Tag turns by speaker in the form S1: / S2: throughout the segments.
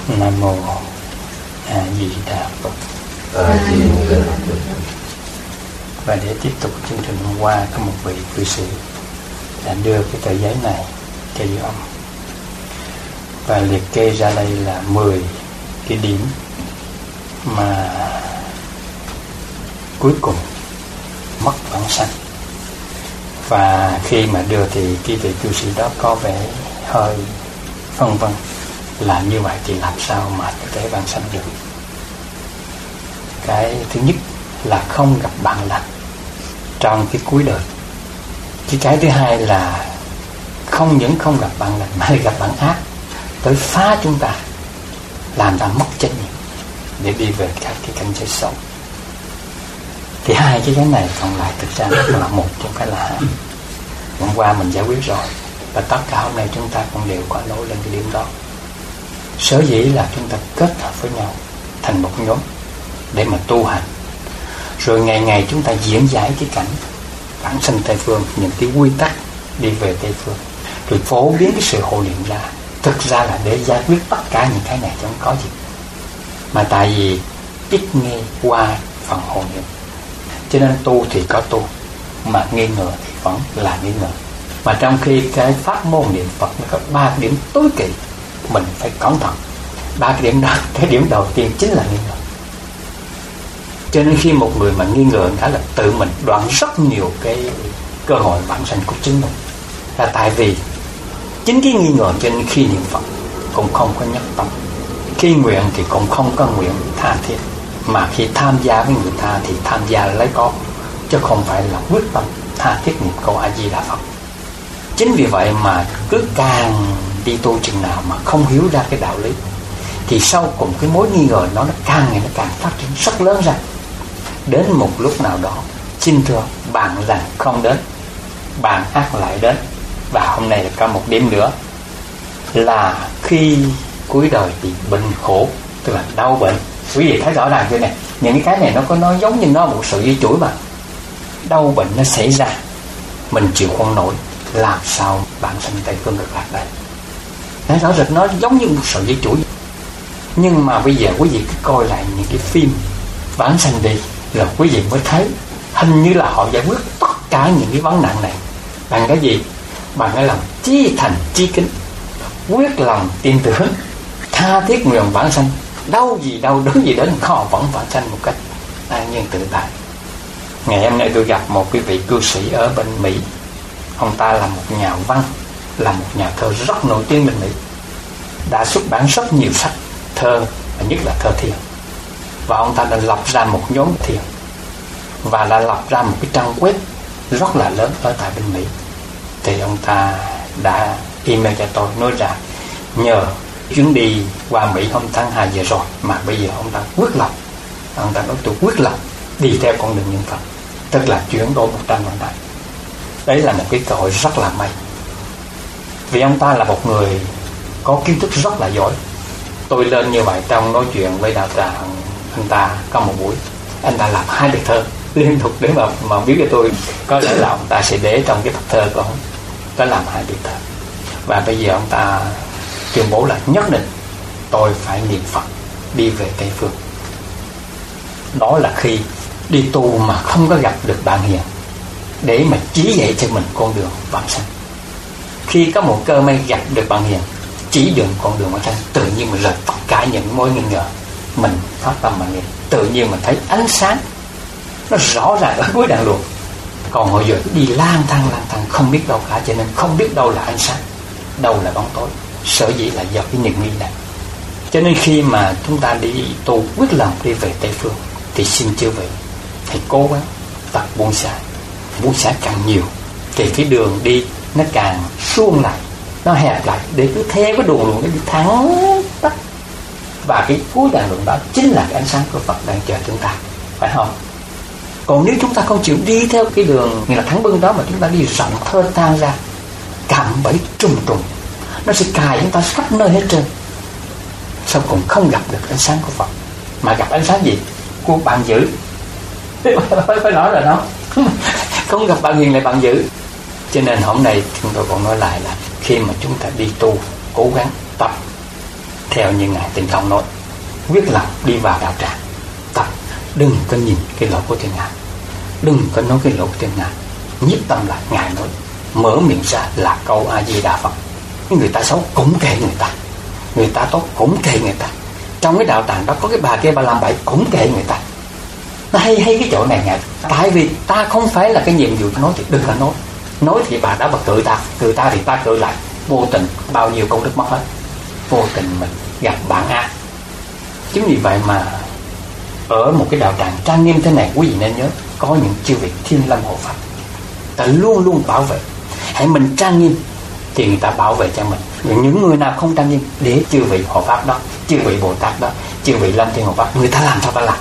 S1: Nam mô A Di Đà Phật. Và để tiếp tục chương trình hôm qua, có một vị cư sĩ đã đưa cái tờ giấy này cho Diệu Âm và liệt kê ra đây là 10 cái điểm mà cuối cùng mất vãng sanh. Và khi mà đưa thì cái vị cư sĩ đó có vẻ hơi phân vân, là như vậy thì làm sao mà có thể vãng sanh được. Cái thứ nhất là không gặp bạn lành trong cái cuối đời. Cái thứ hai là không những không gặp bạn lành mà gặp bạn ác tới phá chúng ta, làm ta mất chánh niệm để đi về các cái cảnh giới xấu. Thì hai cái này còn lại thực ra nó là một trong cái là hai. Hôm qua mình giải quyết rồi, và tất cả hôm nay chúng ta cũng đều có nổi lên cái điểm đó. Sở dĩ là chúng ta kết hợp với nhau thành một nhóm để mà tu hành, rồi ngày ngày chúng ta diễn giải cái cảnh vãng sanh Tây Phương, những cái quy tắc đi về Tây Phương, rồi phổ biến cái sự hộ niệm ra. Thực ra là để giải quyết tất cả những cái này chẳng có gì, mà tại vì ít nghe qua phần hộ niệm, cho nên tu thì có tu, mà nghi ngờ thì vẫn là nghi ngờ. Mà trong khi cái pháp môn niệm Phật nó có 3 cái điểm tối kỵ, mình phải cẩn thận. 3 cái điểm đó, cái điểm đầu tiên chính là nghi ngờ. Cho nên khi một người mà nghi ngờ đã là tự mình đoạn rất nhiều cái cơ hội vãng sanh của chính mình. Là tại vì chính cái nghi ngờ, cho nên khi niệm Phật cũng không có nhất tâm, khi nguyện thì cũng không có nguyện tha thiết, mà khi tham gia với người ta thì tham gia lấy có, chứ không phải là quyết tâm tha thiết niệm câu A Di Đà Phật. Chính vì vậy mà cứ càng đi tu chừng nào mà không hiểu ra cái đạo lý, thì sau cùng cái mối nghi ngờ nó càng ngày nó càng phát triển rất lớn ra. Đến một lúc nào đó, xin thưa, bạn lành không đến, bạn ác lại đến. Và hôm nay là có một điểm nữa, là khi cuối đời thì bệnh khổ, tức là đau bệnh. Quý vị thấy rõ ràng chưa này, những cái này nó giống như nó một sợi dây chuỗi mà. Đau bệnh nó xảy ra, mình chịu không nổi, làm sao bạn sanh Tây Phương được lạc đây? Thấy rõ rệt nó giống như một sợi dây chuỗi. Nhưng mà bây giờ quý vị cứ coi lại những cái phim vãng sanh đi, rồi quý vị mới thấy hình như là họ giải quyết tất cả những cái vấn nạn này bằng cái gì? Bằng cái lòng chí thành chí kính, quyết lòng tin tưởng, tha thiết nguyện vãng sanh. Đâu gì đâu, đối gì đến họ vẫn vãng sanh một cách an nhiên tự tại. Ngày hôm nay tôi gặp một cái vị cư sĩ ở bên Mỹ. Ông ta là một nhà văn, là một nhà thơ rất nổi tiếng bên Mỹ, đã xuất bản rất nhiều sách thơ, và nhất là thơ thiền. Và ông ta đã lập ra một nhóm thiền, và đã lập ra một cái trang web rất là lớn ở tại bên Mỹ. Thì ông ta đã email cho tôi nói rằng nhờ chuyến đi qua Mỹ hôm tháng 2 vừa rồi mà bây giờ ông ta quyết lập, ông ta nói tôi quyết lập đi theo con đường niệm Phật, tức là chuyển đổi 100%. Đấy là một cái cơ hội rất là may, vì ông ta là một người có kiến thức rất là giỏi. Tôi lên như vậy, trong nói chuyện với đạo tràng, anh ta có một buổi anh ta làm 2 bài thơ liên tục để mà biết cho tôi. Có lẽ là ông ta sẽ để trong cái tập thơ của ông có làm 2 bài thơ. Và bây giờ ông ta tuyên bố là nhất định tôi phải niệm Phật đi về Tây Phương. Đó là khi đi tu mà không có gặp được bạn hiền để mà chỉ dạy cho mình con đường vãng sanh. Khi có một cơ may gặp được bạn hiền chỉ đường con đường vãng sanh, tự nhiên mình rời tất cả những mối nghi ngờ, mình phát tâm mà niệm, tự nhiên mình thấy ánh sáng nó rõ ràng ở cuối đoạn luồng. Còn hồi giờ đi lang thang không biết đâu cả, cho nên không biết đâu là ánh sáng, đâu là bóng tối. Sở dĩ là do cái niềm nghi này. Cho nên khi mà chúng ta đi tu quyết lòng đi về Tây Phương thì xin chư vị hãy cố gắng tập buông xả càng nhiều thì cái đường đi nó càng suông lại, nó hẹp lại, để cứ theo cái đường luồng nó đi thẳng tắp. Và cái cuối đoạn luồng đó chính là cái ánh sáng của Phật đang chờ chúng ta, phải không? Còn nếu chúng ta không chịu đi theo cái đường như là thẳng bưng đó, mà chúng ta đi rộng thơ tan ra, cạm bẫy trùng trùng, nó sẽ cài chúng ta khắp nơi hết trơn. Sau cùng không gặp được ánh sáng của Phật, mà gặp ánh sáng gì? Của bạn dữ. Phải nói rồi đó. Không gặp bạn hiền lại bạn dữ. Cho nên hôm nay chúng tôi còn nói lại là khi mà chúng ta đi tu, cố gắng tập theo như Ngài Tịnh Không nói, quyết lòng đi vào đạo tràng tập, đừng có nhìn cái lỗ của Thiên Ngài, đừng có nói cái lỗ của Thiên Ngài, nhiếp tâm lại. Ngài nói mở miệng ra là câu A Di Đà Phật. Người ta xấu cũng kệ người ta, người ta tốt cũng kệ người ta. Trong cái đạo tràng đó có cái bà kia bà làm bậy cũng kệ người ta. Nó hay cái chỗ này Ngài, tại vì ta không phải là cái nhiệm vụ nói thì đừng có nói thì bà đã bà cự ta thì ta cự lại, vô tình bao nhiêu công đức mất hết, vô tình mình gặp bạn ác. Chính vì vậy mà ở một cái đạo tràng trang nghiêm thế này, quý vị nên nhớ có những chư vị Thiên Lâm hộ pháp, ta luôn luôn bảo vệ. Hãy mình trang nghiêm thì người ta bảo vệ cho mình. Những người nào không trang nghiêm, để chư vị hộ pháp đó, chư vị Bồ Tát đó, chư vị Lâm Thiên hộ pháp, người ta làm sao ta làm.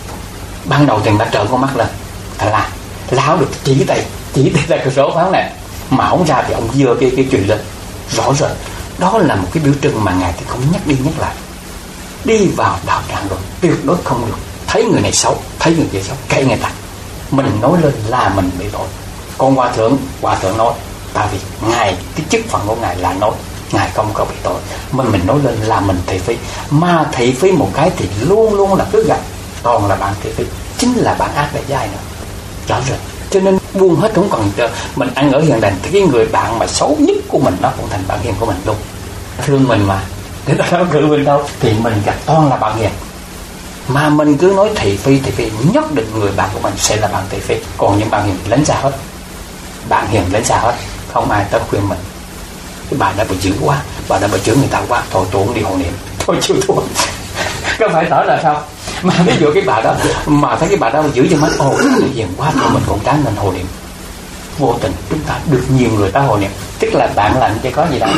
S1: Ban đầu thì người ta trợn con mắt lên, ta làm láo được chỉ tay ra cái số pháo này, mà không ra thì ông dưa cái chuyện lên rõ rệt. Đó là một cái biểu trưng mà Ngài thì không nhắc đi nhắc lại. Đi vào đạo tràng rồi tuyệt đối không được thấy người này xấu, thấy người kia xấu, kệ người ta. Mình nói lên là mình bị tội. Con hòa thượng nói, tại vì Ngài cái chức phận của Ngài là nói, Ngài không có bị tội. Mình nói lên là mình thị phi, mà thị phi một cái thì luôn luôn là cứ gặp toàn là bạn thị phi, chính là bạn ác đại giai nữa, rõ rệt. Cho nên buông hết, không còn mình ăn ở hiền lành thì cái người bạn mà xấu nhất của mình nó cũng thành bạn hiền của mình luôn. Thương mình mà, người ta đâu cự mình đâu, thì mình gặp toàn là bạn hiền. Mà mình cứ nói thị phi nhất định người bạn của mình sẽ là bạn thị phi. Còn những bạn hiền lánh xa hết, bạn hiền lánh xa hết, không ai tới khuyên mình. Cái bà đã bị chửi quá, bà đã bị chửi người ta quá, thôi tôi không đi hộ niệm, thôi chịu thua. Có phải nói là sao? Mà ví dụ cái bà đó mà thấy cái bà đó giữ cho mắt, ồ cái hiền quá thì mình cũng tránh nên hộ niệm. Vô tình chúng ta được nhiều người ta hộ niệm, tức là bạn lành chứ có gì đâu.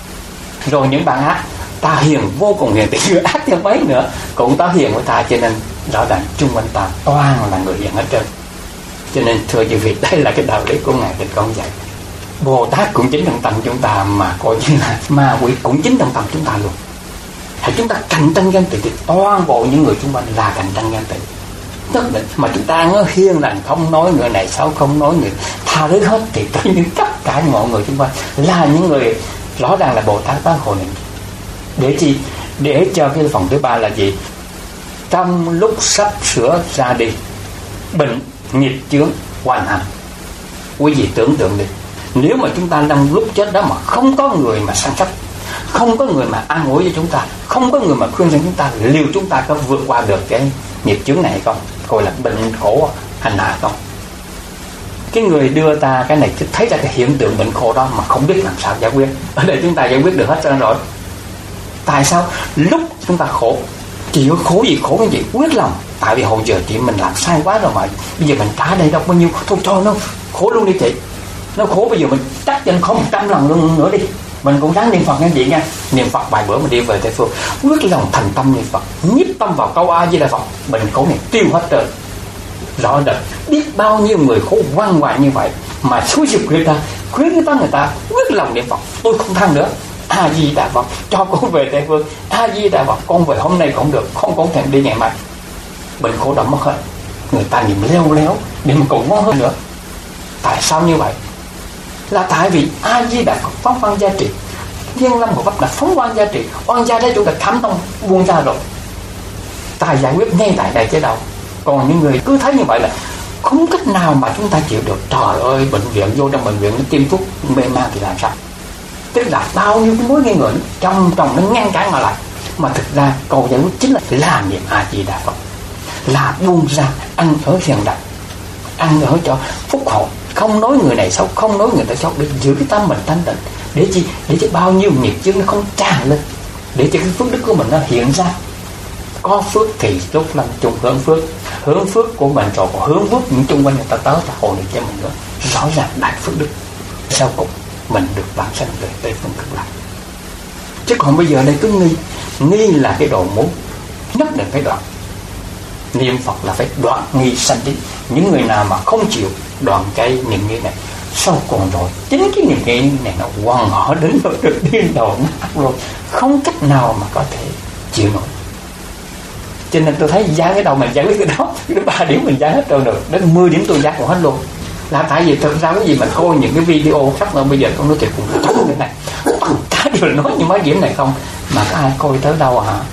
S1: Rồi những bạn ác, ta hiền vô cùng hiền, thì người ác theo mấy nữa cũng ta hiền với ta, cho nên rõ ràng chung quanh ta toàn là người hiền hết trơn. Cho nên thưa quý vị, đây là cái đạo lý của Ngài Tịnh Không dạy. Bồ Tát cũng chính trong tâm chúng ta, mà coi như là ma quỷ cũng chính trong tâm chúng ta luôn. Hãy chúng ta cạnh tranh ganh tị thì toàn bộ những người xung quanh là cạnh tranh ganh tị nhất định. Mà chúng ta nó hiền lành, không nói người này xấu, không nói người tha thứ hết, thì tự nhiên tất cả mọi người xung quanh là những người rõ ràng là Bồ Tát ta hộ niệm. Để chi? Để cho cái phần thứ ba là gì? Trong lúc sắp sửa ra đi, bệnh nghiệp chướng hoàn hành. Quý vị tưởng tượng đi, nếu mà chúng ta trong lúc chết đó mà không có người mà săn sóc, không có người mà an ủi cho chúng ta, không có người mà khuyên rằng chúng ta, liệu chúng ta có vượt qua được cái nghiệp chướng này hay không? Gọi là bệnh khổ hành hạ không? Cái người đưa ta cái này thấy ra cái hiện tượng bệnh khổ đó mà không biết làm sao giải quyết. Ở đây chúng ta giải quyết được hết trơn rồi. Tại sao? Lúc chúng ta khổ, chịu khổ gì khổ cái gì, quyết lòng. Tại vì hồi giờ chị mình làm sai quá rồi mà bây giờ mình trả đây đâu bao nhiêu, thôi cho nó khổ luôn đi chị. Nó khổ bây giờ mình chắc chắn không 100 lần luôn nữa đi. Mình cũng ráng niệm Phật nghe chị nha. Niệm Phật bài bữa mình đi về Tây Phương, quyết lòng thành tâm niệm Phật, nhiếp tâm vào câu A Di Đà Phật, bệnh khổ này tiêu hết trơn. Rõ rệt, biết bao nhiêu người khổ quan hoại như vậy mà xúi giục người ta, khuyến người ta quyết lòng niệm Phật, tôi không than nữa, A Di Đà Phật, cho con về Tây Phương, A Di Đà Phật, con về hôm nay cũng được, không thèm đi ngày mai. Bệnh khổ đã mất hết. Người ta niệm leo léo để mà cũng ngon hơn nữa. Tại sao như vậy? Là tại vì A Di Đà Phật phóng oan gia trị, Thiên Lâm Hộ Pháp là phóng oan gia trị, oan gia đấy chúng ta thám tông buông ra rồi, ta giải quyết ngay tại đây chứ đâu. Còn những người cứ thấy như vậy là không cách nào mà chúng ta chịu được. Trời ơi, bệnh viện, vô trong bệnh viện nó tiêm thuốc mê man thì làm sao? Tức là bao nhiêu cái mối nghi ngờ trong nó ngăn cản mà lại. Mà thực ra câu giải quyết chính là làm niệm A Di Đà Phật, là buông ra, ăn ở hiền lành, ăn ở cho phúc hậu, không nói người này xấu, không nói người ta xấu, để giữ cái tâm mình thanh tịnh. Để chi? Để cho bao nhiêu nghiệp chướng nó không tràn lên, để cho cái phước đức của mình nó hiện ra. Có phước thì lúc lâm chung hướng phước của mình rồi còn hướng phước những chung quanh người ta tới ta hộ niệm cho mình nữa. Rõ ràng đại phước đức, sau cùng mình được bản sanh về Tây Phương Cực Lạc. Chứ còn bây giờ đây cứ nghi là cái đồ muốn, nhất định phải đoạn. Niệm Phật là phải đoạn nghi sanh đi. Những người nào mà không chịu đoạn cái niệm nghi này, sau cùng rồi chính cái niệm nghi này nó quằn họ đến rồi được điên đầu nát luôn, không cách nào mà có thể chịu nổi. Cho nên tôi thấy giá cái đầu mình giải quyết cái đó, đến 3 điểm mình giải hết trơn rồi, đến 10 điểm tôi giải còn hết luôn. Là tại vì thực ra cái gì mình coi những cái video sắp mà bây giờ con nói chuyện cùng thống như này, tất cả đều nói như mấy điểm này không. mà có ai coi tới đâu hả?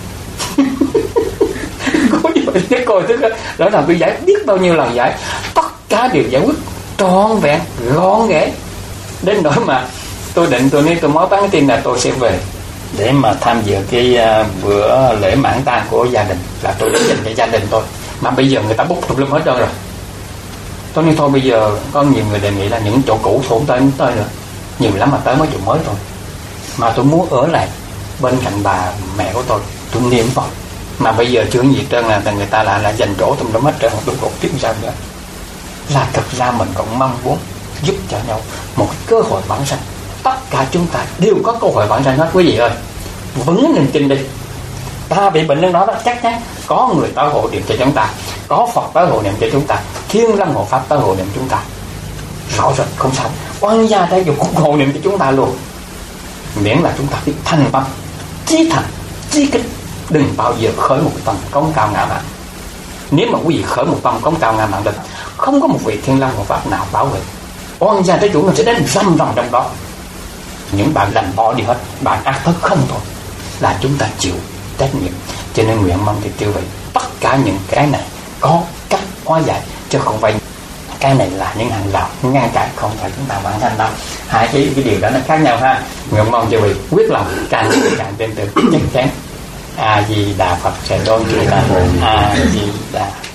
S1: Có gì phải coi tới đó là tôi giải biết bao nhiêu lần giải, tất cả đều giải quyết trọn vẹn gọn ghẽ, đến nỗi mà tôi nói tôi mới bán cái tin là tôi sẽ về để mà tham dự cái bữa lễ mãn tang của gia đình, là tôi đến dành cho gia đình tôi, mà bây giờ người ta bút tùm lum hết trơn rồi. Tôi nói thôi bây giờ có nhiều người đề nghị là những chỗ cũ không tới nữa, nhiều lắm mà tới mấy chỗ mới thôi, mà tôi muốn ở lại bên cạnh bà mẹ của tôi niệm Phật, mà bây giờ chưa gì trơn là người ta là dành chỗ tùm lum hết trơn, tôi còn tiếp sao nữa. Là thực ra mình cũng mong muốn giúp cho nhau một cơ hội vãng sanh. Tất cả chúng ta đều có cơ hội vãng sanh hết quý vị ơi, vững niềm tin đi. Ta bị bệnh đó chắc chắn có người tới hộ niệm cho chúng ta, có Phật tới hộ niệm cho chúng ta, Thiên Lâm hộ Pháp tới hộ niệm chúng ta, rõ rồi không sao. Oan gia đây cũng hộ niệm cho chúng ta luôn, miễn là chúng ta biết thành tâm, chí thành, chí kính, đừng bao giờ khởi một tâm cống cao ngạo mạn. Nếu mà quý vị khởi một tâm cống cao ngạo mạn được, không có một vị Thiên Lâm hộ Pháp nào bảo vệ, oan gia trái chủ nó sẽ đến rầm rầm trong đó. Những bạn lành bỏ đi hết, bạn ác thức không thôi, là chúng ta chịu trách nhiệm. Cho nên nguyện mong thì tiêu vị tất cả những cái này có cách hóa giải, chứ không phải cái này là những hành động ngăn cản không phải chúng ta hoàn thành đâu. Hai cái điều đó nó khác nhau ha. Nguyện mong tiêu vị quyết lòng càng tin tưởng chắc chắn A Di Đà Phật sẽ đón chúng ta. A Di Đà.